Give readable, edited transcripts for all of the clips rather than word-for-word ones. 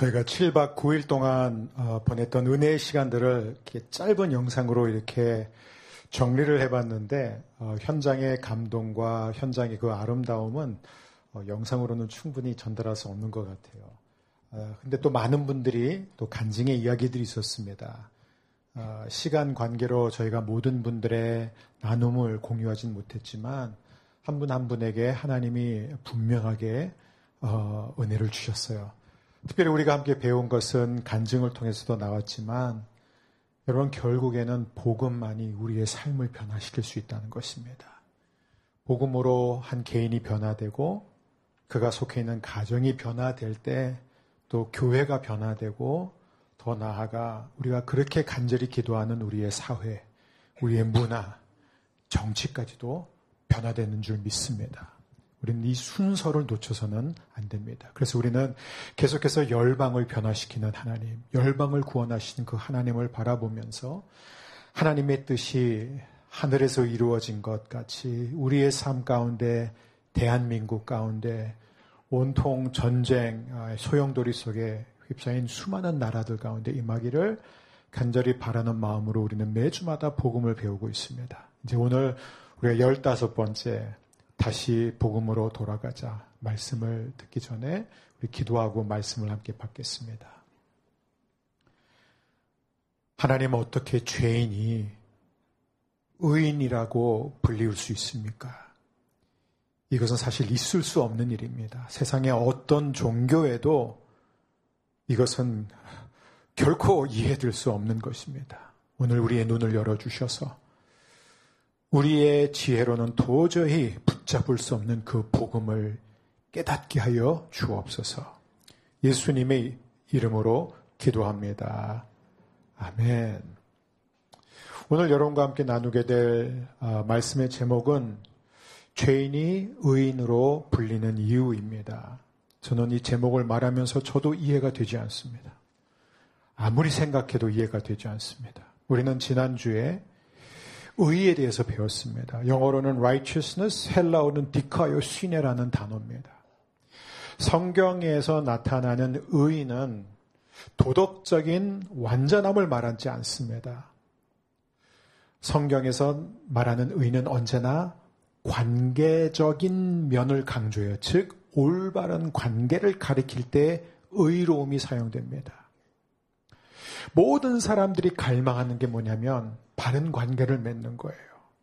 저희가 7박 9일 동안 보냈던 은혜의 시간들을 이렇게 짧은 영상으로 이렇게 정리를 해봤는데 현장의 감동과 현장의 그 아름다움은 영상으로는 충분히 전달할 수 없는 것 같아요. 근데 또 많은 분들이 또 간증의 이야기들이 있었습니다. 시간 관계로 저희가 모든 분들의 나눔을 공유하진 못했지만 한 분 한 분에게 하나님이 분명하게 은혜를 주셨어요. 특별히 우리가 함께 배운 것은 간증을 통해서도 나왔지만 여러분 결국에는 복음만이 우리의 삶을 변화시킬 수 있다는 것입니다. 복음으로 한 개인이 변화되고 그가 속해 있는 가정이 변화될 때 또 교회가 변화되고 더 나아가 우리가 그렇게 간절히 기도하는 우리의 사회, 우리의 문화, 정치까지도 변화되는 줄 믿습니다. 우리는 이 순서를 놓쳐서는 안 됩니다. 그래서 우리는 계속해서 열방을 변화시키는 하나님, 열방을 구원하시는 그 하나님을 바라보면서 하나님의 뜻이 하늘에서 이루어진 것 같이 우리의 삶 가운데, 대한민국 가운데 온통 전쟁, 소용돌이 속에 휩싸인 수많은 나라들 가운데 임하기를 간절히 바라는 마음으로 우리는 매주마다 복음을 배우고 있습니다. 이제 오늘 우리가 15번째 다시 복음으로 돌아가자 말씀을 듣기 전에 우리 기도하고 말씀을 함께 받겠습니다. 하나님, 어떻게 죄인이 의인이라고 불리울 수 있습니까? 이것은 사실 있을 수 없는 일입니다. 세상의 어떤 종교에도 이것은 결코 이해될 수 없는 것입니다. 오늘 우리의 눈을 열어주셔서 우리의 지혜로는 도저히 붙잡을 수 없는 그 복음을 깨닫게 하여 주옵소서. 예수님의 이름으로 기도합니다. 아멘. 오늘 여러분과 함께 나누게 될 말씀의 제목은 죄인이 의인으로 불리는 이유입니다. 저는 이 제목을 말하면서 저도 이해가 되지 않습니다. 아무리 생각해도 이해가 되지 않습니다. 우리는 지난주에 의에 대해서 배웠습니다. 영어로는 righteousness, 헬라어는 디카요 시네라는 단어입니다. 성경에서 나타나는 의는 도덕적인 완전함을 말하지 않습니다. 성경에서 말하는 의는 언제나 관계적인 면을 강조해요. 즉 올바른 관계를 가리킬 때 의로움이 사용됩니다. 모든 사람들이 갈망하는 게 뭐냐면 바른 관계를 맺는 거예요.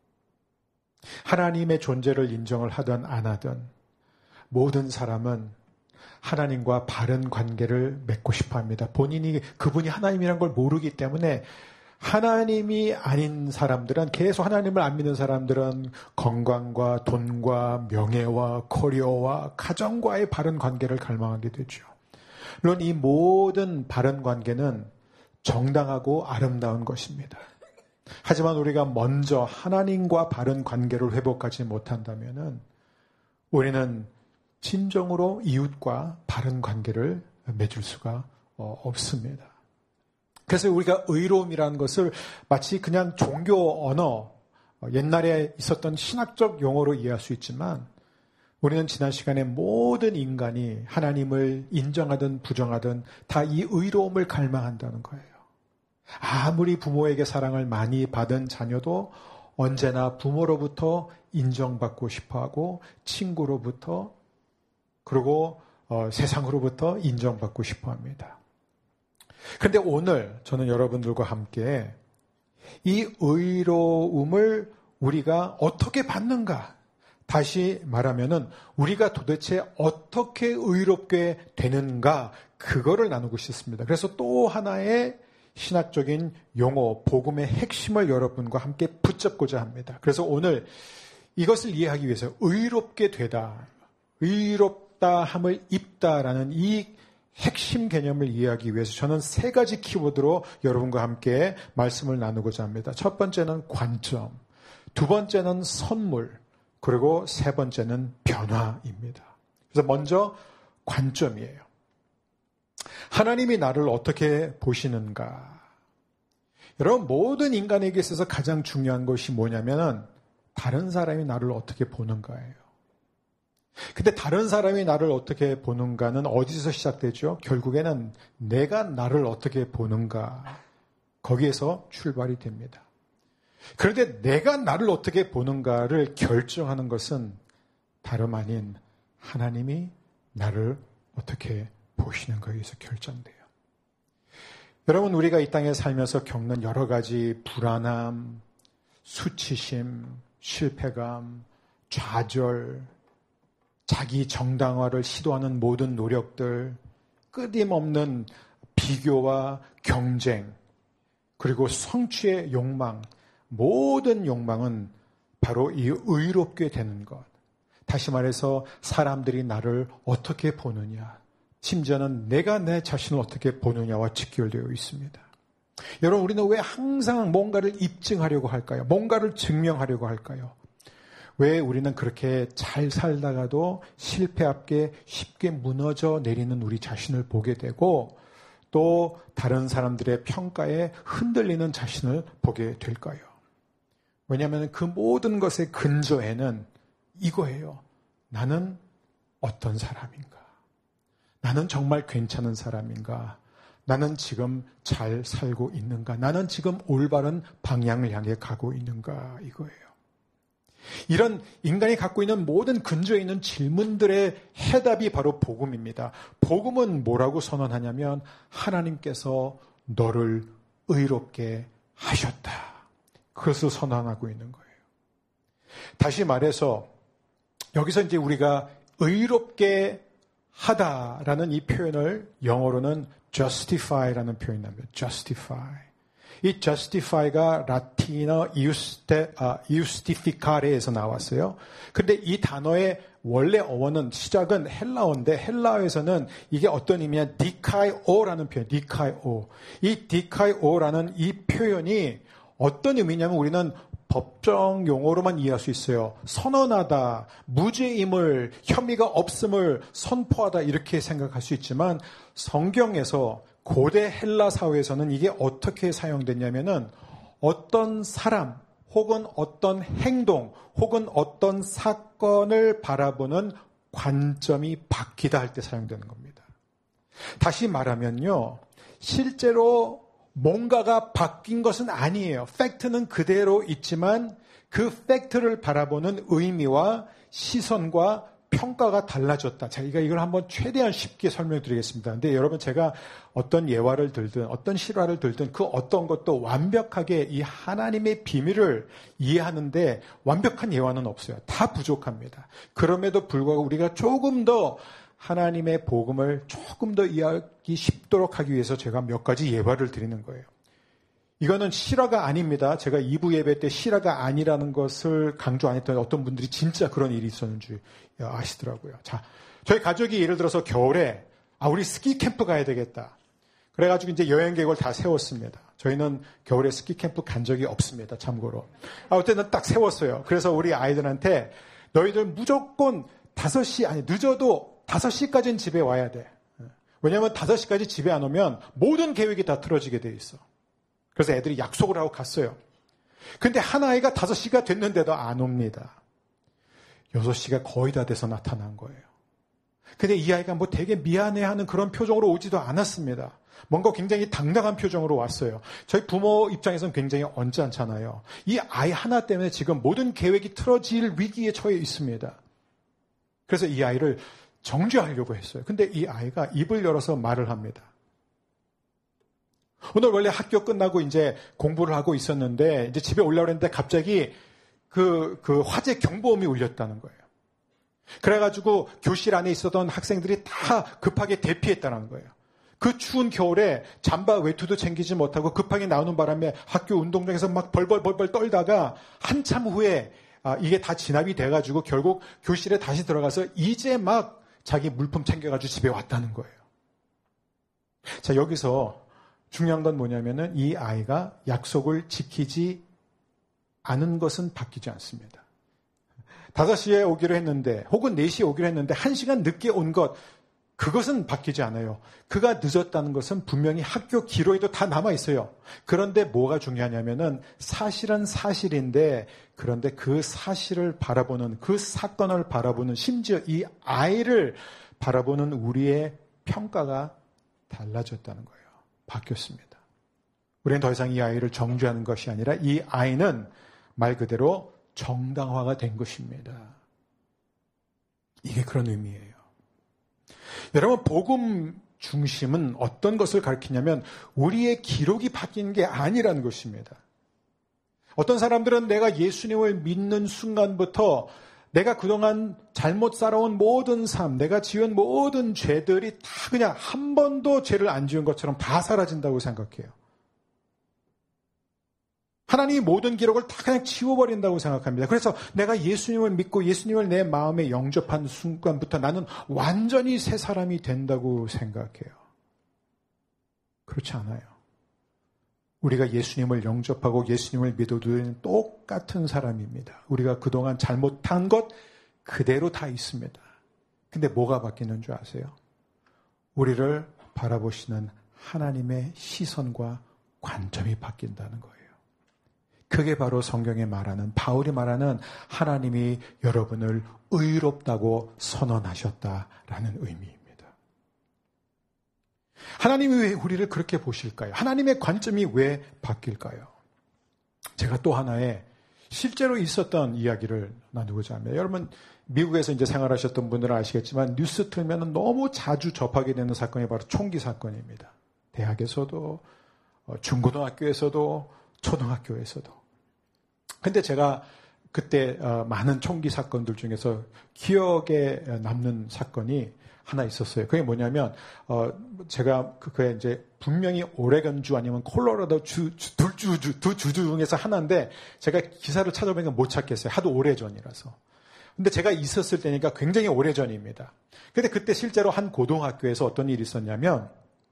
하나님의 존재를 인정을 하든 안 하든 모든 사람은 하나님과 바른 관계를 맺고 싶어 합니다. 본인이 그분이 하나님이란 걸 모르기 때문에 하나님이 아닌 사람들은, 계속 하나님을 안 믿는 사람들은 건강과 돈과 명예와 커리어와 가정과의 바른 관계를 갈망하게 되죠. 물론 이 모든 바른 관계는 정당하고 아름다운 것입니다. 하지만 우리가 먼저 하나님과 바른 관계를 회복하지 못한다면 우리는 진정으로 이웃과 바른 관계를 맺을 수가 없습니다. 그래서 우리가 의로움이라는 것을 마치 그냥 종교 언어, 옛날에 있었던 신학적 용어로 이해할 수 있지만 우리는 지난 시간에 모든 인간이 하나님을 인정하든 부정하든 다 이 의로움을 갈망한다는 거예요. 아무리 부모에게 사랑을 많이 받은 자녀도 언제나 부모로부터 인정받고 싶어하고 친구로부터 그리고 세상으로부터 인정받고 싶어합니다. 그런데 오늘 저는 여러분들과 함께 이 의로움을 우리가 어떻게 받는가? 다시 말하면은 우리가 도대체 어떻게 의롭게 되는가? 그거를 나누고 싶습니다. 그래서 또 하나의 신학적인 용어, 복음의 핵심을 여러분과 함께 붙잡고자 합니다. 그래서 오늘 이것을 이해하기 위해서 의롭게 되다, 의롭다 함을 입다라는 이 핵심 개념을 이해하기 위해서 저는 3가지 키워드로 여러분과 함께 말씀을 나누고자 합니다. 첫 번째는 관점, 두 번째는 선물, 그리고 세 번째는 변화입니다. 그래서 먼저 관점이에요. 하나님이 나를 어떻게 보시는가? 여러분, 모든 인간에게 있어서 가장 중요한 것이 뭐냐면 다른 사람이 나를 어떻게 보는가예요. 근데 다른 사람이 나를 어떻게 보는가는 어디서 시작되죠? 결국에는 내가 나를 어떻게 보는가. 거기에서 출발이 됩니다. 그런데 내가 나를 어떻게 보는가를 결정하는 것은 다름 아닌 하나님이 나를 어떻게 보시는 거에서 결정돼요. 여러분, 우리가 이 땅에 살면서 겪는 여러 가지 불안함, 수치심, 실패감, 좌절, 자기 정당화를 시도하는 모든 노력들, 끊임없는 비교와 경쟁, 그리고 성취의 욕망, 모든 욕망은 바로 이 의롭게 되는 것. 다시 말해서 사람들이 나를 어떻게 보느냐, 심지어는 내가 내 자신을 어떻게 보느냐와 직결되어 있습니다. 여러분, 우리는 왜 항상 뭔가를 입증하려고 할까요? 뭔가를 증명하려고 할까요? 왜 우리는 그렇게 잘 살다가도 실패 앞에 쉽게 무너져 내리는 우리 자신을 보게 되고 또 다른 사람들의 평가에 흔들리는 자신을 보게 될까요? 왜냐하면 그 모든 것의 근저에는 이거예요. 나는 어떤 사람인가? 나는 정말 괜찮은 사람인가? 나는 지금 잘 살고 있는가? 나는 지금 올바른 방향을 향해 가고 있는가? 이거예요. 이런 인간이 갖고 있는 모든 근저에 있는 질문들의 해답이 바로 복음입니다. 복음은 뭐라고 선언하냐면 하나님께서 너를 의롭게 하셨다. 그것을 선언하고 있는 거예요. 다시 말해서 여기서 이제 우리가 의롭게 하다라는 이 표현을 영어로는 justify라는 표현이 납니다. justify. 이 justify가 라틴어 iustificare에서 나왔어요. 근데 이 단어의 원래 어원은 시작은 헬라어인데 헬라어에서는 이게 어떤 의미냐? dikaio라는 표현, dikaio. 이 dikaio라는 이 표현이 어떤 의미냐면 우리는 법정 용어로만 이해할 수 있어요. 선언하다, 무죄임을, 혐의가 없음을 선포하다 이렇게 생각할 수 있지만 성경에서 고대 헬라 사회에서는 이게 어떻게 사용됐냐면은 어떤 사람 혹은 어떤 행동 혹은 어떤 사건을 바라보는 관점이 바뀌다 할 때 사용되는 겁니다. 다시 말하면요. 실제로 뭔가가 바뀐 것은 아니에요. 팩트는 그대로 있지만 그 팩트를 바라보는 의미와 시선과 평가가 달라졌다. 제가 이걸 한번 최대한 쉽게 설명드리겠습니다. 근데 여러분 제가 어떤 예화를 들든 어떤 실화를 들든 그 어떤 것도 완벽하게 이 하나님의 비밀을 이해하는데 완벽한 예화는 없어요. 다 부족합니다. 그럼에도 불구하고 우리가 조금 더 하나님의 복음을 조금 더 이해하기 쉽도록 하기 위해서 제가 몇 가지 예화를 드리는 거예요. 이거는 실화가 아닙니다. 제가 2부 예배 때 실화가 아니라는 것을 강조 안 했더니 어떤 분들이 진짜 그런 일이 있었는 줄 아시더라고요. 자, 저희 가족이 예를 들어서 겨울에 우리 스키 캠프 가야 되겠다. 그래가지고 이제 여행 계획을 다 세웠습니다. 저희는 겨울에 스키 캠프 간 적이 없습니다. 참고로. 어쨌든 딱 세웠어요. 그래서 우리 아이들한테 너희들 무조건 5시, 아니 늦어도 5시까지는 집에 와야 돼. 왜냐하면 5시까지 집에 안 오면 모든 계획이 다 틀어지게 돼 있어. 그래서 애들이 약속을 하고 갔어요. 근데 한 아이가 5시가 됐는데도 안 옵니다. 6시가 거의 다 돼서 나타난 거예요. 근데 이 아이가 뭐 되게 미안해하는 그런 표정으로 오지도 않았습니다. 뭔가 굉장히 당당한 표정으로 왔어요. 저희 부모 입장에서는 굉장히 언짢잖아요. 이 아이 하나 때문에 지금 모든 계획이 틀어질 위기에 처해 있습니다. 그래서 이 아이를 정죄하려고 했어요. 근데 이 아이가 입을 열어서 말을 합니다. 오늘 원래 학교 끝나고 이제 공부를 하고 있었는데 이제 집에 올라오려 했는데 갑자기 그 화재 경보음이 울렸다는 거예요. 그래가지고 교실 안에 있었던 학생들이 다 급하게 대피했다는 거예요. 그 추운 겨울에 잠바 외투도 챙기지 못하고 급하게 나오는 바람에 학교 운동장에서 막 벌벌 떨다가 한참 후에 이게 다 진압이 돼가지고 결국 교실에 다시 들어가서 이제 막 자기 물품 챙겨가지고 집에 왔다는 거예요. 자, 여기서 중요한 건 뭐냐면은 이 아이가 약속을 지키지 않은 것은 바뀌지 않습니다. 5시에 오기로 했는데 혹은 4시에 오기로 했는데 1시간 늦게 온 것 그것은 바뀌지 않아요. 그가 늦었다는 것은 분명히 학교 기록에도 다 남아있어요. 그런데 뭐가 중요하냐면은 사실은 사실인데, 그런데 그 사실을 바라보는, 그 사건을 바라보는, 심지어 이 아이를 바라보는 우리의 평가가 달라졌다는 거예요. 바뀌었습니다. 우리는 더 이상 이 아이를 정죄하는 것이 아니라 이 아이는 말 그대로 정당화가 된 것입니다. 이게 그런 의미예요. 여러분, 복음 중심은 어떤 것을 가리키냐면 우리의 기록이 바뀌는 게 아니라는 것입니다. 어떤 사람들은 내가 예수님을 믿는 순간부터 내가 그동안 잘못 살아온 모든 삶, 내가 지은 모든 죄들이 다 그냥 한 번도 죄를 안 지은 것처럼 다 사라진다고 생각해요. 하나님이 모든 기록을 다 그냥 지워버린다고 생각합니다. 그래서 내가 예수님을 믿고 예수님을 내 마음에 영접한 순간부터 나는 완전히 새 사람이 된다고 생각해요. 그렇지 않아요. 우리가 예수님을 영접하고 예수님을 믿어도 똑같은 사람입니다. 우리가 그동안 잘못한 것 그대로 다 있습니다. 근데 뭐가 바뀌는 줄 아세요? 우리를 바라보시는 하나님의 시선과 관점이 바뀐다는 거예요. 그게 바로 성경에 말하는, 바울이 말하는 하나님이 여러분을 의롭다고 선언하셨다라는 의미입니다. 하나님이 왜 우리를 그렇게 보실까요? 하나님의 관점이 왜 바뀔까요? 제가 또 하나의 실제로 있었던 이야기를 나누고자 합니다. 여러분, 미국에서 이제 생활하셨던 분들은 아시겠지만 뉴스 틀면 너무 자주 접하게 되는 사건이 바로 총기 사건입니다. 대학에서도, 중고등학교에서도, 초등학교에서도. 근데 제가 그때 많은 총기 사건들 중에서 기억에 남는 사건이 하나 있었어요. 그게 뭐냐면 제가 그게 이제 분명히 오레건주 아니면 콜로라도 두 주 중에서 하나인데 제가 기사를 찾아보니까 못 찾겠어요. 하도 오래전이라서. 근데 제가 있었을 때니까 굉장히 오래전입니다. 근데 그때 실제로 한 고등학교에서 어떤 일이 있었냐면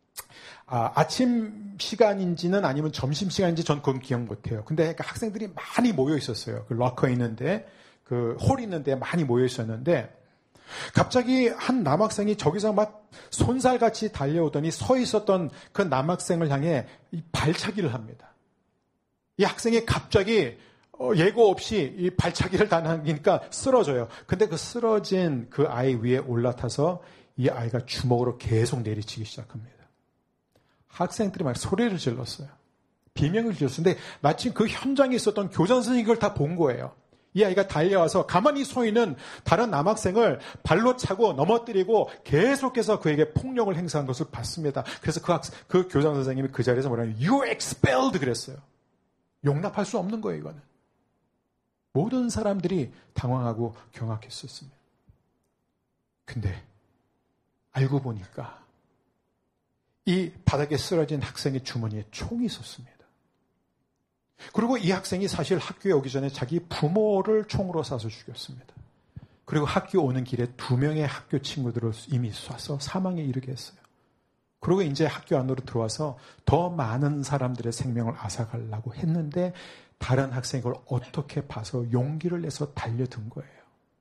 아침 시간인지는 아니면 점심 시간인지 전 그건 기억 못해요. 근데 그러니까 학생들이 많이 모여 있었어요. 그 락커 있는데, 그 홀 있는데 많이 모여 있었는데, 갑자기 한 남학생이 저기서 막 손살같이 달려오더니 서 있었던 그 남학생을 향해 이 발차기를 합니다. 이 학생이 갑자기 예고 없이 이 발차기를 당하니까 쓰러져요. 근데 그 쓰러진 그 아이 위에 올라타서 이 아이가 주먹으로 계속 내리치기 시작합니다. 학생들이 막 소리를 질렀어요. 비명을 질렀어요. 근데 마침 그 현장에 있었던 교장 선생님이 그걸 다 본 거예요. 이 아이가 달려와서 가만히 서 있는 다른 남학생을 발로 차고 넘어뜨리고 계속해서 그에게 폭력을 행사한 것을 봤습니다. 그래서 그 교장 선생님이 그 자리에서 뭐라냐면 You expelled 그랬어요. 용납할 수 없는 거예요, 이거는. 모든 사람들이 당황하고 경악했었습니다. 근데 알고 보니까 이 바닥에 쓰러진 학생의 주머니에 총이 있었습니다. 그리고 이 학생이 사실 학교에 오기 전에 자기 부모를 총으로 쏴서 죽였습니다. 그리고 학교 오는 길에 2명의 학교 친구들을 이미 쏴서 사망에 이르게 했어요. 그리고 이제 학교 안으로 들어와서 더 많은 사람들의 생명을 앗아가려고 했는데 다른 학생이 그걸 어떻게 봐서 용기를 내서 달려든 거예요.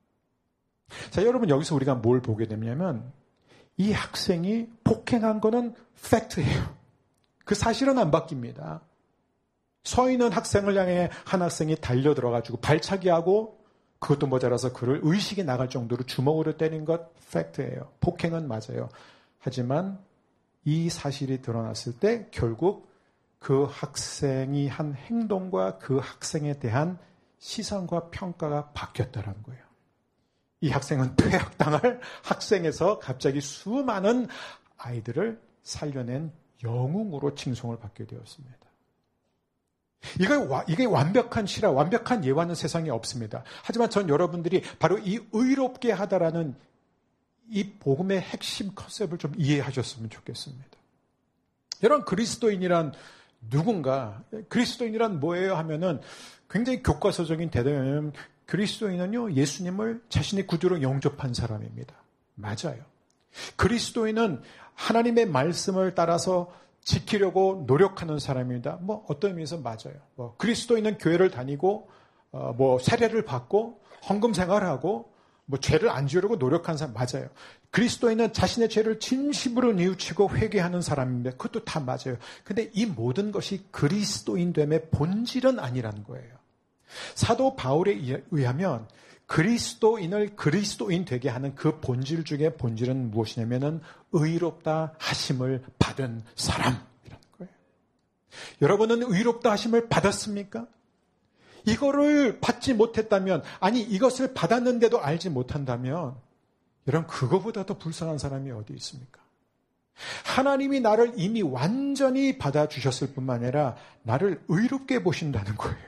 자, 여러분 여기서 우리가 뭘 보게 되냐면 이 학생이 폭행한 거는 팩트예요. 그 사실은 안 바뀝니다. 서 있는 학생을 향해 한 학생이 달려 들어가지고 발차기하고 그것도 모자라서 그를 의식이 나갈 정도로 주먹으로 때린 것 팩트예요. 폭행은 맞아요. 하지만 이 사실이 드러났을 때 결국 그 학생이 한 행동과 그 학생에 대한 시선과 평가가 바뀌었다는 거예요. 이 학생은 퇴학당할 학생에서 갑자기 수많은 아이들을 살려낸 영웅으로 칭송을 받게 되었습니다. 이게 완벽한 실화, 완벽한 예화는 세상에 없습니다. 하지만 전 여러분들이 바로 이 의롭게 하다라는 이 복음의 핵심 컨셉을 좀 이해하셨으면 좋겠습니다. 여러분, 그리스도인이란 누군가, 그리스도인이란 뭐예요 하면은 굉장히 교과서적인 대답이냐면 그리스도인은요, 예수님을 자신의 구주로 영접한 사람입니다. 맞아요. 그리스도인은 하나님의 말씀을 따라서 지키려고 노력하는 사람입니다. 뭐 어떤 의미에서 맞아요. 그리스도인은 교회를 다니고 세례를 받고 헌금 생활하고 죄를 안 지으려고 노력한 사람 맞아요. 그리스도인은 자신의 죄를 진심으로 뉘우치고 회개하는 사람인데 그것도 다 맞아요. 근데 이 모든 것이 그리스도인됨의 본질은 아니라는 거예요. 사도 바울에 의하면 그리스도인을 그리스도인 되게 하는 그 본질 중에 본질은 무엇이냐면은 의롭다 하심을 받은 사람이라는 거예요. 여러분은 의롭다 하심을 받았습니까? 이거를 받지 못했다면, 아니 이것을 받았는데도 알지 못한다면 여러분 그거보다 더 불쌍한 사람이 어디 있습니까? 하나님이 나를 이미 완전히 받아주셨을 뿐만 아니라 나를 의롭게 보신다는 거예요.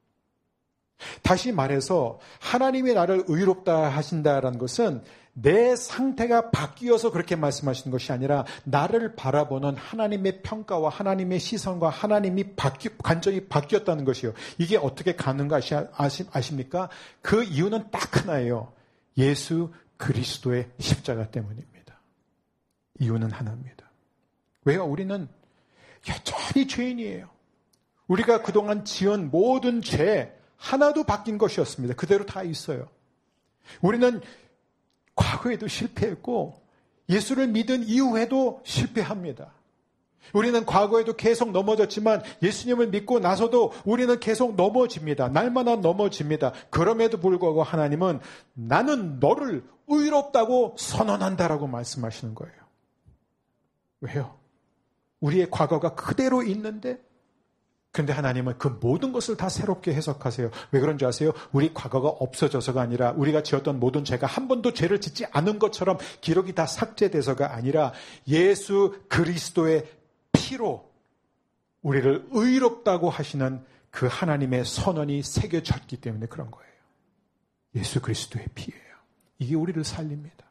다시 말해서 하나님이 나를 의롭다 하신다라는 것은 내 상태가 바뀌어서 그렇게 말씀하시는 것이 아니라 나를 바라보는 하나님의 평가와 하나님의 시선과 하나님이 관점이 바뀌었다는 것이요. 이게 어떻게 가능가 아십니까? 그 이유는 딱 하나예요. 예수 그리스도의 십자가 때문입니다. 이유는 하나입니다. 왜요? 우리는 여전히 죄인이에요. 우리가 그동안 지은 모든 죄 하나도 바뀐 것이 없습니다. 그대로 다 있어요. 우리는 과거에도 실패했고 예수를 믿은 이후에도 실패합니다. 우리는 과거에도 계속 넘어졌지만 예수님을 믿고 나서도 우리는 계속 넘어집니다. 날마다 넘어집니다. 그럼에도 불구하고 하나님은 나는 너를 의롭다고 선언한다라고 말씀하시는 거예요. 왜요? 우리의 과거가 그대로 있는데 그런데 하나님은 그 모든 것을 다 새롭게 해석하세요. 왜 그런지 아세요? 우리 과거가 없어져서가 아니라 우리가 지었던 모든 죄가 한 번도 죄를 짓지 않은 것처럼 기록이 다 삭제돼서가 아니라 예수 그리스도의 피로 우리를 의롭다고 하시는 그 하나님의 선언이 새겨졌기 때문에 그런 거예요. 예수 그리스도의 피예요. 이게 우리를 살립니다.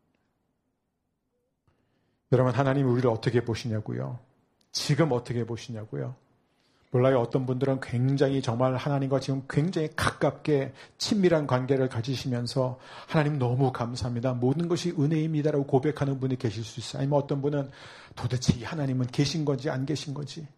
여러분 하나님이 우리를 어떻게 보시냐고요? 지금 어떻게 보시냐고요? 몰라요. 어떤 분들은 굉장히 정말 하나님과 지금 굉장히 가깝게 친밀한 관계를 가지시면서 하나님 너무 감사합니다. 모든 것이 은혜입니다라고 고백하는 분이 계실 수 있어요. 아니면 어떤 분은 도대체 이 하나님은 계신 건지 안 계신 건지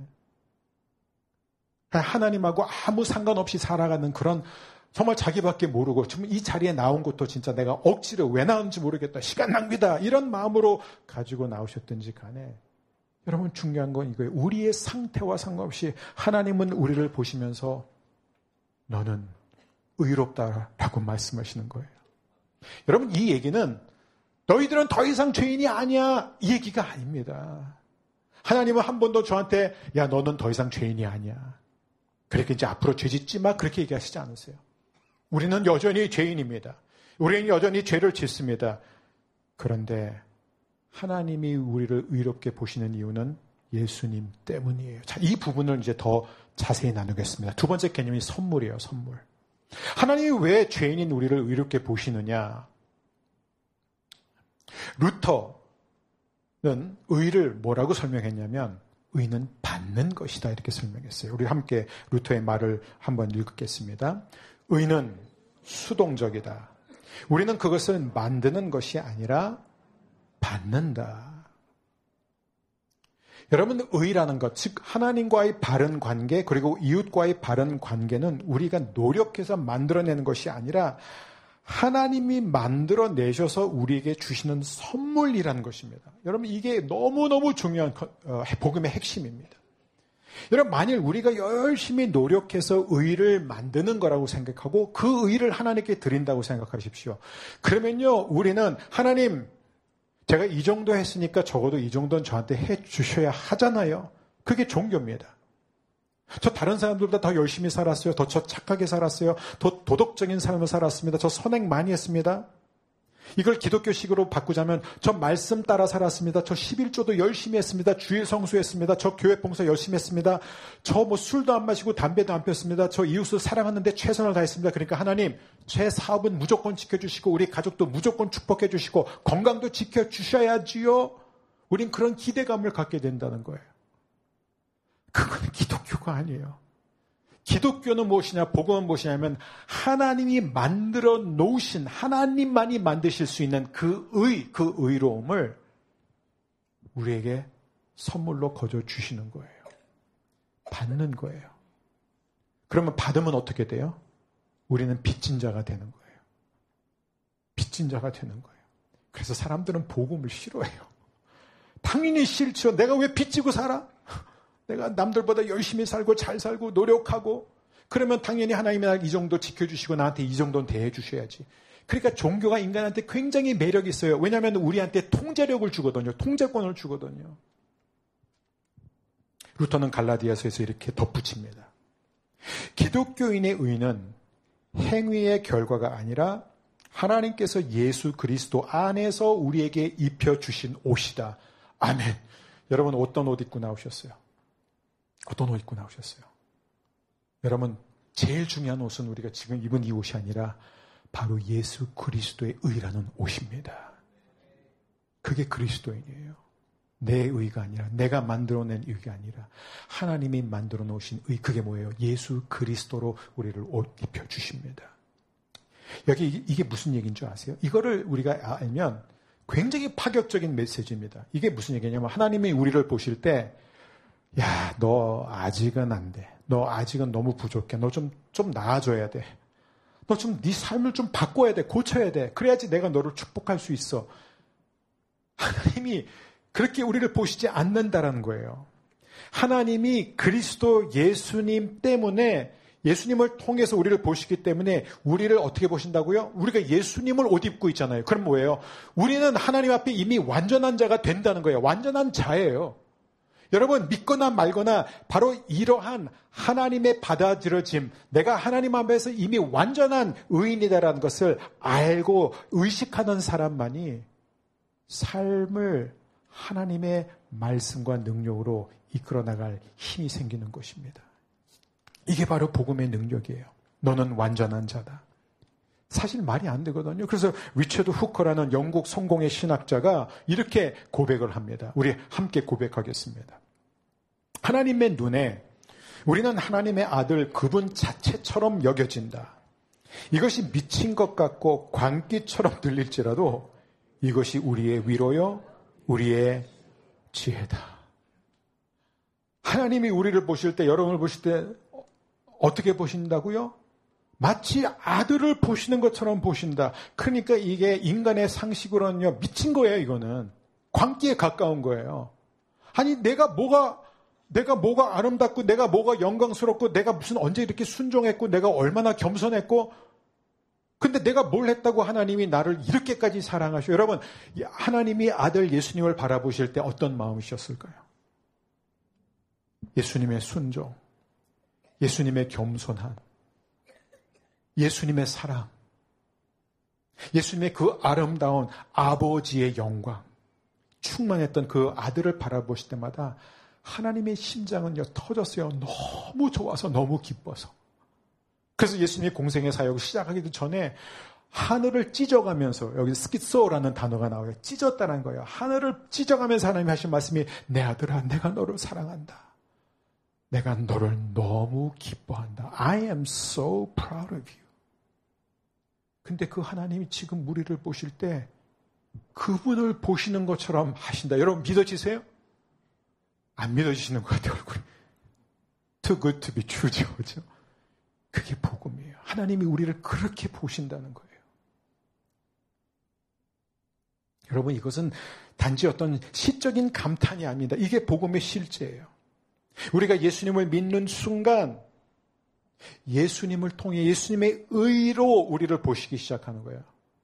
하나님하고 아무 상관없이 살아가는 그런 정말 자기밖에 모르고 지금 이 자리에 나온 것도 진짜 내가 억지로 왜 나온지 모르겠다. 시간 낭비다. 이런 마음으로 가지고 나오셨든지 간에 여러분 중요한 건 이거예요. 우리의 상태와 상관없이 하나님은 우리를 보시면서 너는 의롭다라고 말씀하시는 거예요. 여러분 이 얘기는 너희들은 더 이상 죄인이 아니야 이 얘기가 아닙니다. 하나님은 한 번도 저한테 야 너는 더 이상 죄인이 아니야. 그렇게 이제 앞으로 죄 짓지 마 그렇게 얘기하시지 않으세요. 우리는 여전히 죄인입니다. 우리는 여전히 죄를 짓습니다. 그런데 하나님이 우리를 의롭게 보시는 이유는 예수님 때문이에요. 자, 이 부분을 이제 더 자세히 나누겠습니다. 두 번째 개념이 선물이에요, 선물. 하나님이 왜 죄인인 우리를 의롭게 보시느냐? 루터는 의를 뭐라고 설명했냐면 의는 받는 것이다 이렇게 설명했어요. 우리 함께 루터의 말을 한번 읽겠습니다. 의는 수동적이다. 우리는 그것을 만드는 것이 아니라 받는다. 여러분 의라는 것, 즉 하나님과의 바른 관계 그리고 이웃과의 바른 관계는 우리가 노력해서 만들어내는 것이 아니라 하나님이 만들어내셔서 우리에게 주시는 선물이라는 것입니다. 여러분 이게 너무너무 중요한 복음의 핵심입니다. 여러분 만일 우리가 열심히 노력해서 의를 만드는 거라고 생각하고 그 의를 하나님께 드린다고 생각하십시오. 그러면요 우리는 하나님 제가 이 정도 했으니까 적어도 이 정도는 저한테 해 주셔야 하잖아요. 그게 종교입니다. 저 다른 사람들보다 더 열심히 살았어요. 더 저 착하게 살았어요. 더 도덕적인 삶을 살았습니다. 저 선행 많이 했습니다. 이걸 기독교식으로 바꾸자면 저 말씀 따라 살았습니다. 저 11조도 열심히 했습니다. 주일 성수했습니다. 저 교회 봉사 열심히 했습니다. 저 술도 안 마시고 담배도 안 폈습니다. 저 이웃을 사랑하는데 최선을 다했습니다. 그러니까 하나님 제 사업은 무조건 지켜주시고 우리 가족도 무조건 축복해 주시고 건강도 지켜주셔야지요. 우린 그런 기대감을 갖게 된다는 거예요. 그건 기독교가 아니에요. 기독교는 무엇이냐, 복음은 무엇이냐면 하나님이 만들어 놓으신 하나님만이 만드실 수 있는 그 의로움을 우리에게 선물로 거저 주시는 거예요. 받는 거예요. 그러면 받으면 어떻게 돼요? 우리는 빚진 자가 되는 거예요. 빚진 자가 되는 거예요. 그래서 사람들은 복음을 싫어해요. 당연히 싫죠. 내가 왜 빚지고 살아? 내가 남들보다 열심히 살고 잘 살고 노력하고 그러면 당연히 하나님이 날 이 정도 지켜주시고 나한테 이 정도는 대해주셔야지. 그러니까 종교가 인간한테 굉장히 매력이 있어요. 왜냐하면 우리한테 통제력을 주거든요. 통제권을 주거든요. 루터는 갈라디아서에서 이렇게 덧붙입니다. 기독교인의 의는 행위의 결과가 아니라 하나님께서 예수 그리스도 안에서 우리에게 입혀주신 옷이다. 아멘. 여러분 어떤 옷 입고 나오셨어요? 어떤 옷 입고 나오셨어요? 여러분 제일 중요한 옷은 우리가 지금 입은 이 옷이 아니라 바로 예수 그리스도의 의라는 옷입니다. 그게 그리스도인이에요. 내 의가 아니라 내가 만들어낸 의가 아니라 하나님이 만들어 놓으신 의. 그게 뭐예요? 예수 그리스도로 우리를 옷 입혀주십니다. 여기 이게 무슨 얘기인 줄 아세요? 이거를 우리가 알면 굉장히 파격적인 메시지입니다. 이게 무슨 얘기냐면 하나님이 우리를 보실 때 야, 너 아직은 안 돼. 너 아직은 너무 부족해. 너 좀 나아져야 돼. 너 좀 네 삶을 좀 바꿔야 돼. 고쳐야 돼. 그래야지 내가 너를 축복할 수 있어. 하나님이 그렇게 우리를 보시지 않는다라는 거예요. 하나님이 그리스도 예수님 때문에 예수님을 통해서 우리를 보시기 때문에 우리를 어떻게 보신다고요? 우리가 예수님을 옷 입고 있잖아요. 그럼 뭐예요? 우리는 하나님 앞에 이미 완전한 자가 된다는 거예요. 완전한 자예요. 여러분 믿거나 말거나 바로 이러한 하나님의 받아들여짐, 내가 하나님 앞에서 이미 완전한 의인이다라는 것을 알고 의식하는 사람만이 삶을 하나님의 말씀과 능력으로 이끌어 나갈 힘이 생기는 것입니다. 이게 바로 복음의 능력이에요. 너는 완전한 자다. 사실 말이 안 되거든요. 그래서 리처드 후커라는 영국 성공의 신학자가 이렇게 고백을 합니다. 우리 함께 고백하겠습니다. 하나님의 눈에 우리는 하나님의 아들 그분 자체처럼 여겨진다. 이것이 미친 것 같고 광기처럼 들릴지라도 이것이 우리의 위로요, 우리의 지혜다. 하나님이 우리를 보실 때, 여러분을 보실 때 어떻게 보신다고요? 마치 아들을 보시는 것처럼 보신다. 그러니까 이게 인간의 상식으로는요, 미친 거예요, 이거는. 광기에 가까운 거예요. 아니, 내가 뭐가 아름답고, 내가 뭐가 영광스럽고, 내가 무슨 언제 이렇게 순종했고, 내가 얼마나 겸손했고, 근데 내가 뭘 했다고 하나님이 나를 이렇게까지 사랑하셔. 여러분, 하나님이 아들 예수님을 바라보실 때 어떤 마음이셨을까요? 예수님의 순종, 예수님의 겸손함, 예수님의 사랑, 예수님의 그 아름다운 아버지의 영광, 충만했던 그 아들을 바라보실 때마다 하나님의 심장은요 터졌어요. 너무 좋아서, 너무 기뻐서. 그래서 예수님이 공생의 사역을 시작하기도 전에 하늘을 찢어가면서, 여기 스키소라는 단어가 나와요. 찢었다는 거예요. 하늘을 찢어가면서 하나님이 하신 말씀이, 내 아들아, 내가 너를 사랑한다. 내가 너를 너무 기뻐한다. I am so proud of you. 근데 그 하나님이 지금 우리를 보실 때 그분을 보시는 것처럼 하신다. 여러분 믿어지세요? 안 믿어지시는 것 같아요, 얼굴이. Too good to be true죠. 그렇죠? 그게 복음이에요. 하나님이 우리를 그렇게 보신다는 거예요. 여러분 이것은 단지 어떤 시적인 감탄이 아닙니다. 이게 복음의 실제예요. 우리가 예수님을 믿는 순간 예수님을 통해 예수님의 의로 우리를 보시기 시작하는 거예요.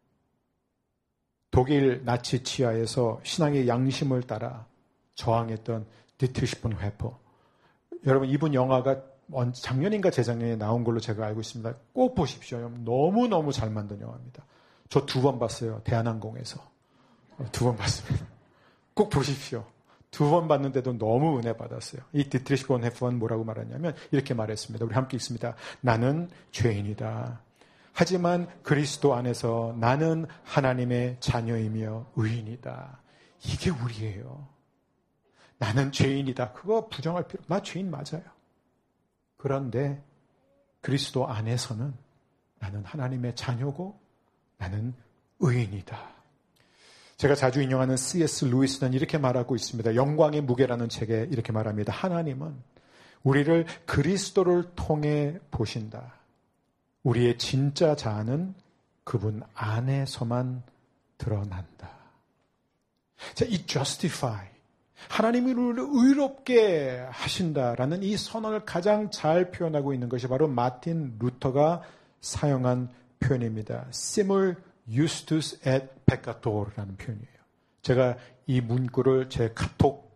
독일 나치 치하에서 신앙의 양심을 따라 저항했던 디트리히 본회퍼. 여러분 이분 영화가 작년인가 재작년에 나온 걸로 제가 알고 있습니다. 꼭 보십시오. 너무너무 잘 만든 영화입니다. 저 2번 봤어요. 대한항공에서. 2번 봤습니다. 꼭 보십시오. 2번 봤는데도 너무 은혜 받았어요. 이 디트리히 본회퍼는 뭐라고 말하냐면 이렇게 말했습니다. 우리 함께 읽습니다. 나는 죄인이다. 하지만 그리스도 안에서 나는 하나님의 자녀이며 의인이다. 이게 우리예요. 나는 죄인이다. 그거 부정할 필요. 나 죄인 맞아요. 그런데 그리스도 안에서는 나는 하나님의 자녀고 나는 의인이다. 제가 자주 인용하는 C.S. 루이스는 이렇게 말하고 있습니다. 영광의 무게라는 책에 이렇게 말합니다. 하나님은 우리를 그리스도를 통해 보신다. 우리의 진짜 자아는 그분 안에서만 드러난다. 자, 이 justify, 하나님이 우리를 의롭게 하신다라는 이 선언을 가장 잘 표현하고 있는 것이 바로 마틴 루터가 사용한 표현입니다. simul justus et peccator라는 표현이에요. 제가 이 문구를 제 카톡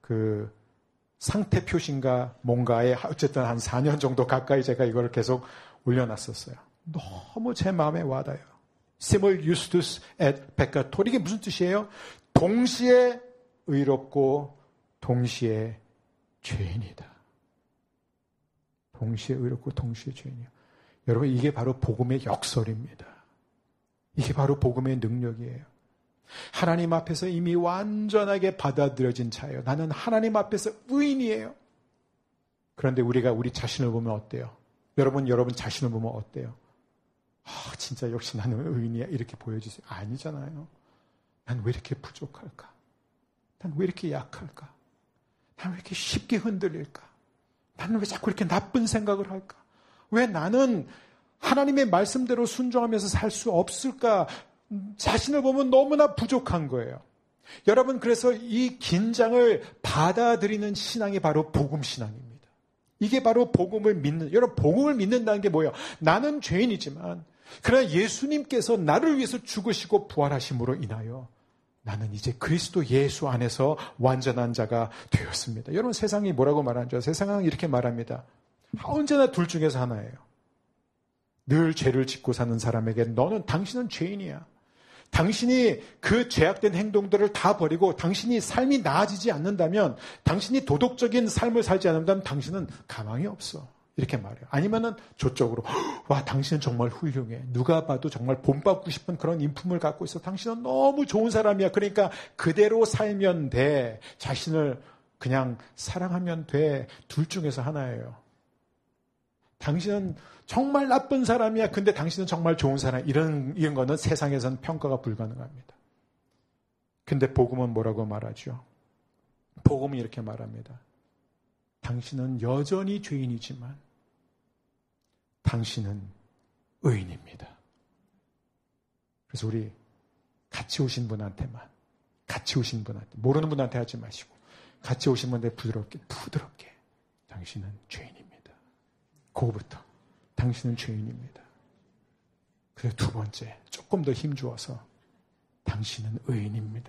상태 표시인가 뭔가에 어쨌든 한 4년 정도 가까이 제가 이걸 계속 올려놨었어요. 너무 제 마음에 와닿아요. simul justus et peccator. 이게 무슨 뜻이에요? 동시에 의롭고 동시에 죄인이다. 동시에 의롭고 동시에 죄인이요. 여러분, 이게 바로 복음의 역설입니다. 이게 바로 복음의 능력이에요. 하나님 앞에서 이미 완전하게 받아들여진 자예요. 나는 하나님 앞에서 의인이에요. 그런데 우리가 우리 자신을 보면 어때요? 여러분 자신을 보면 어때요? 진짜 역시 나는 의인이야. 이렇게 보여주세요. 아니잖아요. 난 왜 이렇게 부족할까? 난 왜 이렇게 약할까? 난 왜 이렇게 쉽게 흔들릴까? 나는 왜 자꾸 이렇게 나쁜 생각을 할까? 왜 나는 하나님의 말씀대로 순종하면서 살 수 없을까? 자신을 보면 너무나 부족한 거예요. 여러분, 그래서 이 긴장을 받아들이는 신앙이 바로 복음 신앙입니다. 이게 바로 복음을 믿는, 여러분, 복음을 믿는다는 게 뭐예요? 나는 죄인이지만, 그러나 예수님께서 나를 위해서 죽으시고 부활하심으로 인하여 나는 이제 그리스도 예수 안에서 완전한 자가 되었습니다. 여러분, 세상이 뭐라고 말하는 줄 아세요? 세상은 이렇게 말합니다. 언제나 둘 중에서 하나예요. 늘 죄를 짓고 사는 사람에게 당신은 죄인이야. 당신이 그 죄악된 행동들을 다 버리고 당신이 삶이 나아지지 않는다면, 당신이 도덕적인 삶을 살지 않는다면 당신은 가망이 없어. 이렇게 말해요. 아니면은 저쪽으로, 와, 당신은 정말 훌륭해. 누가 봐도 정말 본받고 싶은 그런 인품을 갖고 있어. 당신은 너무 좋은 사람이야. 그러니까 그대로 살면 돼. 자신을 그냥 사랑하면 돼. 둘 중에서 하나예요. 당신은 정말 나쁜 사람이야. 근데 당신은 정말 좋은 사람. 이런 거는 세상에서는 평가가 불가능합니다. 근데 복음은 뭐라고 말하죠? 복음은 이렇게 말합니다. 당신은 여전히 죄인이지만 당신은 의인입니다. 그래서 우리 같이 오신 분한테만, 모르는 분한테 하지 마시고, 같이 오신 분한테 부드럽게, 당신은 죄인입니다. 그거부터, 당신은 죄인입니다. 그리고 두 번째, 조금 더 힘주어서, 당신은 의인입니다.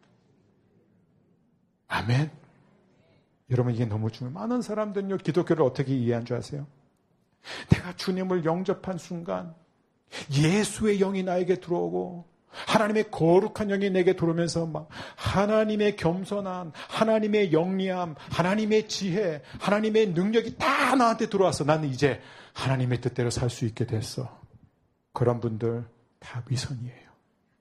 아멘. 여러분, 이게 너무 중요해요. 많은 사람들은요, 기독교를 어떻게 이해한 줄 아세요? 내가 주님을 영접한 순간 예수의 영이 나에게 들어오고 하나님의 거룩한 영이 내게 들어오면서 막 하나님의 겸손함, 하나님의 영리함, 하나님의 지혜, 하나님의 능력이 다 나한테 들어와서 나는 이제 하나님의 뜻대로 살 수 있게 됐어. 그런 분들 다 위선이에요.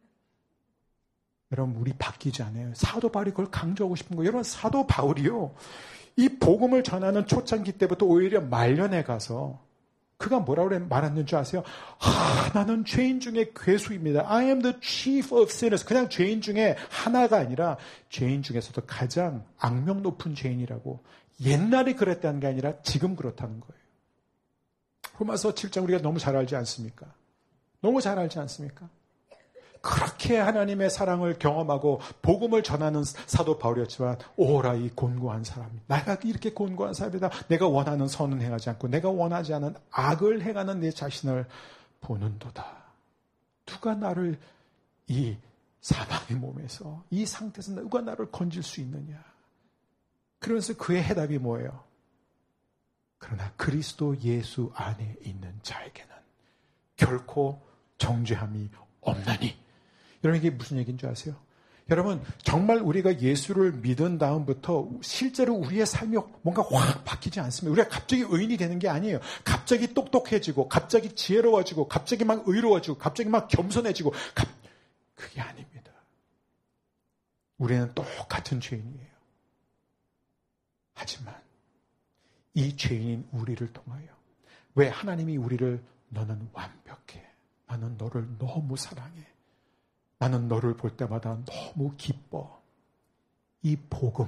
여러분, 우리 바뀌지 않아요. 사도 바울이 그걸 강조하고 싶은 거예요. 여러분, 사도 바울이요, 이 복음을 전하는 초창기 때부터 오히려 말년에 가서 그가 뭐라고 말했는지 아세요? 나는 죄인 중에 괴수입니다. I am the chief of sinners. 그냥 죄인 중에 하나가 아니라 죄인 중에서도 가장 악명 높은 죄인이라고. 옛날에 그랬다는 게 아니라 지금 그렇다는 거예요. 로마서 7장 우리가 너무 잘 알지 않습니까? 너무 잘 알지 않습니까? 그렇게 하나님의 사랑을 경험하고 복음을 전하는 사도 바울이었지만, 오라 이 곤고한 사람, 내가 이렇게 곤고한 사람이다. 내가 원하는 선은 행하지 않고 내가 원하지 않은 악을 행하는 내 자신을 보는도다. 누가 나를 이 사망의 몸에서, 이 상태에서 누가 나를 건질 수 있느냐. 그러면서 그의 해답이 뭐예요? 그러나 그리스도 예수 안에 있는 자에게는 결코 정죄함이 없나니. 여러분, 이게 무슨 얘기인 줄 아세요? 여러분, 정말 우리가 예수를 믿은 다음부터 실제로 우리의 삶이 뭔가 확 바뀌지 않습니다. 우리가 갑자기 의인이 되는 게 아니에요. 갑자기 똑똑해지고, 갑자기 지혜로워지고, 갑자기 막 의로워지고, 갑자기 막 겸손해지고, 그게 아닙니다. 우리는 똑같은 죄인이에요. 하지만 이 죄인인 우리를 통하여, 왜 하나님이 우리를, 너는 완벽해, 나는 너를 너무 사랑해, 나는 너를 볼 때마다 너무 기뻐, 이 복음,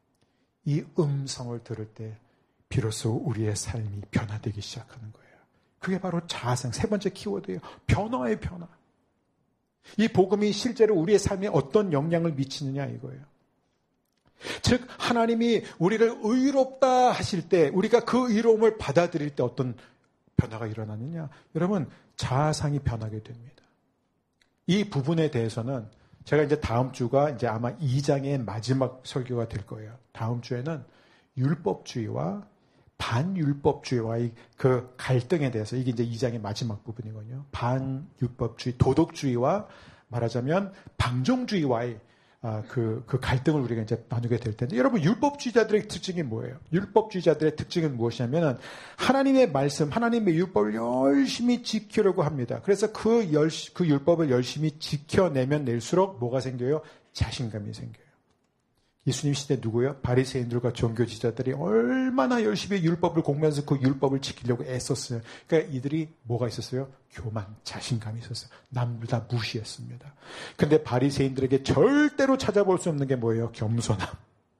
이 음성을 들을 때 비로소 우리의 삶이 변화되기 시작하는 거예요. 그게 바로 자아상, 세 번째 키워드예요. 변화의 변화. 이 복음이 실제로 우리의 삶에 어떤 영향을 미치느냐 이거예요. 즉 하나님이 우리를 의롭다 하실 때 우리가 그 의로움을 받아들일 때 어떤 변화가 일어나느냐. 여러분 자아상이 변하게 됩니다. 이 부분에 대해서는 제가 이제 다음 주가 이제 아마 2장의 마지막 설교가 될 거예요. 다음 주에는 율법주의와 반율법주의와의 그 갈등에 대해서 이게 이제 2장의 마지막 부분이거든요. 반율법주의, 도덕주의와 말하자면 방종주의와의 그 갈등을 우리가 이제 나누게 될 텐데, 여러분 율법주의자들의 특징이 뭐예요? 율법주의자들의 특징은 무엇이냐면은 하나님의 말씀, 하나님의 율법을 열심히 지키려고 합니다. 그래서 그 율법을 열심히 지켜내면 낼수록 뭐가 생겨요? 자신감이 생겨요. 예수님 시대 누구요? 바리새인들과 종교지자들이 얼마나 열심히 율법을 공부하면서 그 율법을 지키려고 애썼어요. 그러니까 이들이 뭐가 있었어요? 교만, 자신감이 있었어요. 남들 다 무시했습니다. 근데 바리새인들에게 절대로 찾아볼 수 없는 게 뭐예요? 겸손함.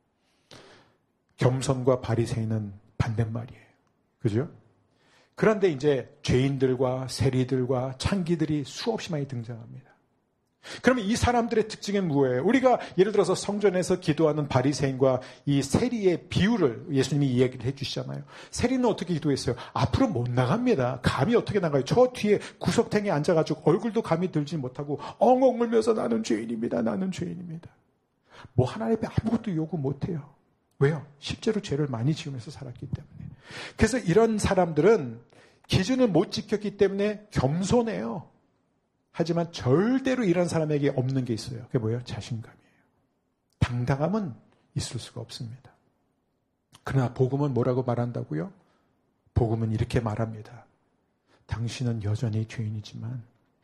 겸손과 바리새인은 반대말이에요. 그죠? 그런데 이제 죄인들과 세리들과 창기들이 수없이 많이 등장합니다. 그러면 이 사람들의 특징은 뭐예요? 우리가 예를 들어서 성전에서 기도하는 바리새인과 이 세리의 비유를 예수님이 이야기를 해주시잖아요. 세리는 어떻게 기도했어요? 앞으로 못 나갑니다. 감이 어떻게 나가요? 저 뒤에 구석탱이에 앉아가지고 얼굴도 감이 들지 못하고 엉엉 울면서 나는 죄인입니다. 나는 죄인입니다. 뭐 하나님 앞에 아무것도 요구 못해요. 왜요? 실제로 죄를 많이 지으면서 살았기 때문에. 그래서 이런 사람들은 기준을 못 지켰기 때문에 겸손해요. 하지만 절대로 이런 사람에게 없는 게 있어요. 그게 뭐예요? 자신감이에요. 당당함은 있을 수가 없습니다. 그러나 복음은 뭐라고 말한다고요? 복음은 이렇게 말합니다. 당신은 여전히 죄인이지만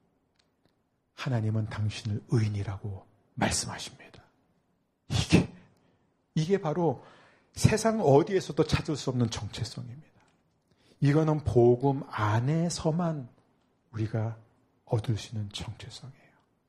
하나님은 당신을 의인이라고 말씀하십니다. 이게 바로 세상 어디에서도 찾을 수 없는 정체성입니다. 이거는 복음 안에서만 우리가 얻을 수 있는 정체성이에요.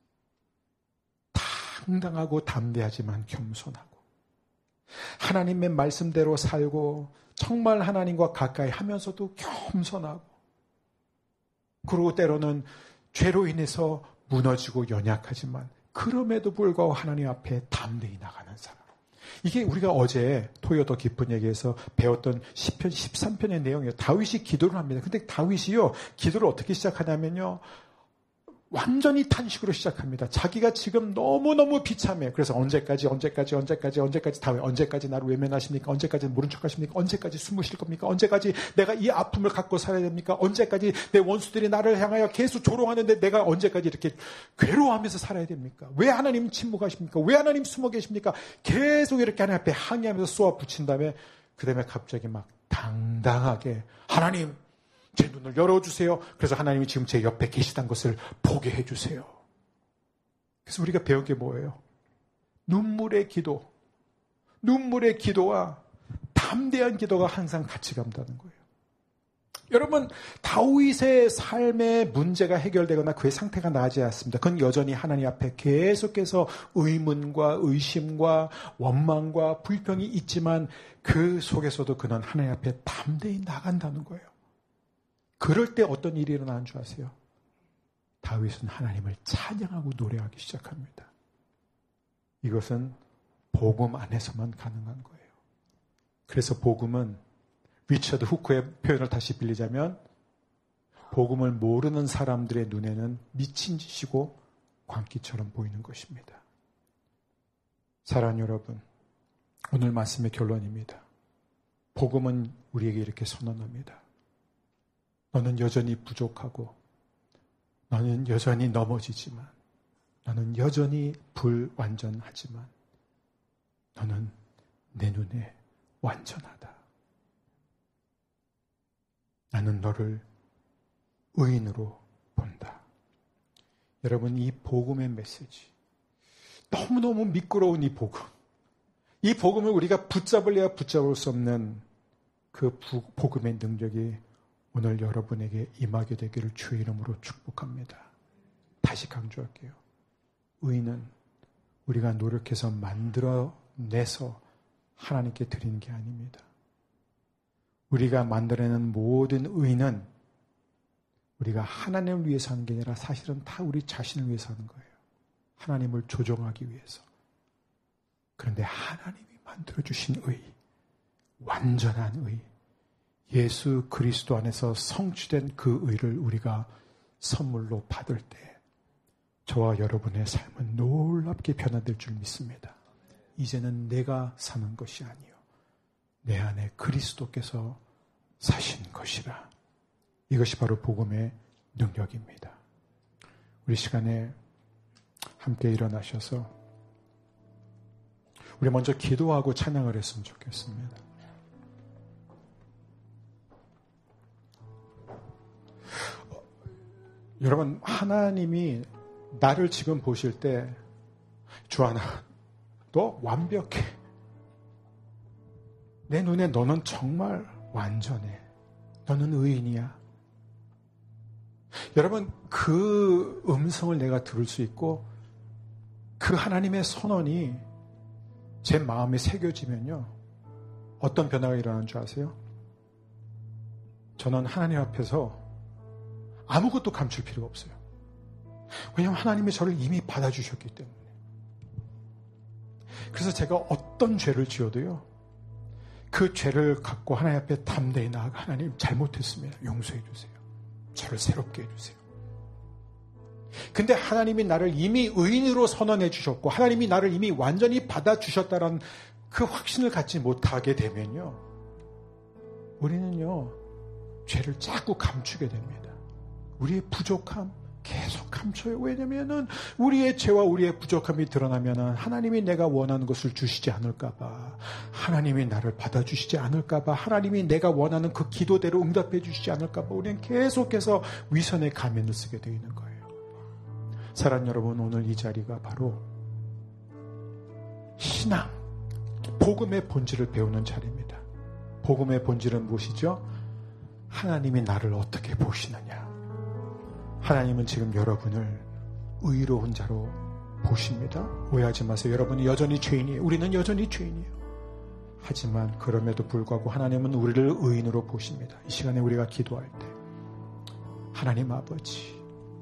당당하고 담대하지만 겸손하고 하나님의 말씀대로 살고 정말 하나님과 가까이 하면서도 겸손하고, 그리고 때로는 죄로 인해서 무너지고 연약하지만 그럼에도 불구하고 하나님 앞에 담대히 나가는 사람. 이게 우리가 어제 토요 더 깊은 얘기에서 배웠던 시편 13편의 내용이에요. 다윗이 기도를 합니다. 근데 다윗이요, 기도를 어떻게 시작하냐면요, 완전히 탄식으로 시작합니다. 자기가 지금 너무너무 비참해요. 그래서 언제까지 다윗 언제까지 나를 외면하십니까? 언제까지 모른 척하십니까? 언제까지 숨으실 겁니까? 언제까지 내가 이 아픔을 갖고 살아야 됩니까? 언제까지 내 원수들이 나를 향하여 계속 조롱하는데 내가 언제까지 이렇게 괴로워하면서 살아야 됩니까? 왜 하나님 침묵하십니까? 왜 하나님 숨어 계십니까? 계속 이렇게 하나님 앞에 항의하면서 쏘아 붙인 다음에 그 다음에 갑자기 막 당당하게 하나님 제 눈을 열어주세요. 그래서 하나님이 지금 제 옆에 계시다는 것을 보게 해주세요. 그래서 우리가 배운 게 뭐예요? 눈물의 기도와 담대한 기도가 항상 같이 간다는 거예요. 여러분, 다윗의 삶의 문제가 해결되거나 그의 상태가 나아지지 않습니다. 그건 여전히 하나님 앞에 계속해서 의문과 의심과 원망과 불평이 있지만 그 속에서도 그는 하나님 앞에 담대히 나간다는 거예요. 그럴 때 어떤 일이 일어나는 줄 아세요? 다윗은 하나님을 찬양하고 노래하기 시작합니다. 이것은 복음 안에서만 가능한 거예요. 그래서 복음은 리처드 후크의 표현을 다시 빌리자면 복음을 모르는 사람들의 눈에는 미친 짓이고 광기처럼 보이는 것입니다. 사랑하는 여러분, 오늘 말씀의 결론입니다. 복음은 우리에게 이렇게 선언합니다. 너는 여전히 부족하고 너는 여전히 넘어지지만 너는 여전히 불완전하지만 너는 내 눈에 완전하다. 나는 너를 의인으로 본다. 여러분, 이 복음의 메시지, 너무너무 미끄러운 이 복음을 우리가 붙잡을래야 붙잡을 수 없는 그 복음의 능력이 오늘 여러분에게 임하게 되기를 주의 이름으로 축복합니다. 다시 강조할게요. 의인은 우리가 노력해서 만들어내서 하나님께 드리는 게 아닙니다. 우리가 만들어내는 모든 의인은 우리가 하나님을 위해서 하는 게 아니라 사실은 다 우리 자신을 위해서 하는 거예요. 하나님을 조종하기 위해서. 그런데 하나님이 만들어주신 의, 완전한 의, 예수 그리스도 안에서 성취된 그 의를 우리가 선물로 받을 때 저와 여러분의 삶은 놀랍게 변화될 줄 믿습니다. 이제는 내가 사는 것이 아니요 내 안에 그리스도께서 사신 것이라. 이것이 바로 복음의 능력입니다. 우리 시간에 함께 일어나셔서 우리 먼저 기도하고 찬양을 했으면 좋겠습니다. 여러분, 하나님이 나를 지금 보실 때 주하나 너 완벽해. 내 눈에 너는 정말 완전해. 너는 의인이야. 여러분, 그 음성을 내가 들을 수 있고 그 하나님의 선언이 제 마음에 새겨지면요, 어떤 변화가 일어나는 줄 아세요? 저는 하나님 앞에서 아무것도 감출 필요가 없어요. 왜냐하면 하나님이 저를 이미 받아주셨기 때문에. 그래서 제가 어떤 죄를 지어도요, 그 죄를 갖고 하나님 앞에 담대히 나아가 하나님 잘못했습니다. 용서해 주세요. 저를 새롭게 해주세요. 근데 하나님이 나를 이미 의인으로 선언해 주셨고 하나님이 나를 이미 완전히 받아주셨다는 그 확신을 갖지 못하게 되면요, 우리는요 죄를 자꾸 감추게 됩니다. 우리의 부족함 계속 감춰요. 왜냐면은 우리의 죄와 우리의 부족함이 드러나면은 하나님이 내가 원하는 것을 주시지 않을까봐, 하나님이 나를 받아주시지 않을까봐, 하나님이 내가 원하는 그 기도대로 응답해 주시지 않을까봐 우리는 계속해서 위선의 가면을 쓰게 되어 있는 거예요. 사랑하는 여러분, 오늘 이 자리가 바로 신앙, 복음의 본질을 배우는 자리입니다. 복음의 본질은 무엇이죠? 하나님이 나를 어떻게 보시느냐. 하나님은 지금 여러분을 의로운 자로 보십니다. 오해하지 마세요. 여러분은 여전히 죄인이에요. 우리는 여전히 죄인이에요. 하지만 그럼에도 불구하고 하나님은 우리를 의인으로 보십니다. 이 시간에 우리가 기도할 때 하나님 아버지,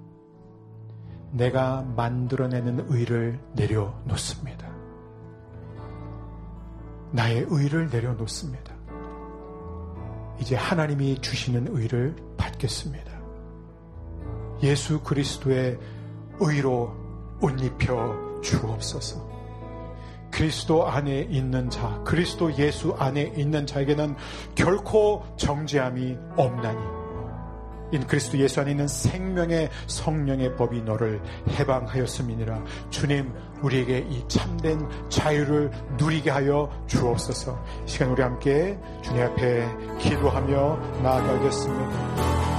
내가 만들어내는 의를 내려놓습니다. 나의 의를 내려놓습니다. 이제 하나님이 주시는 의를 받겠습니다. 예수 그리스도의 의로 옷 입혀 주옵소서. 그리스도 안에 있는 자, 그리스도 예수 안에 있는 자에게는 결코 정죄함이 없나니 인 그리스도 예수 안에 있는 생명의 성령의 법이 너를 해방하였음이니라. 주님, 우리에게 이 참된 자유를 누리게 하여 주옵소서. 이 시간 우리 함께 주님 앞에 기도하며 나아가겠습니다.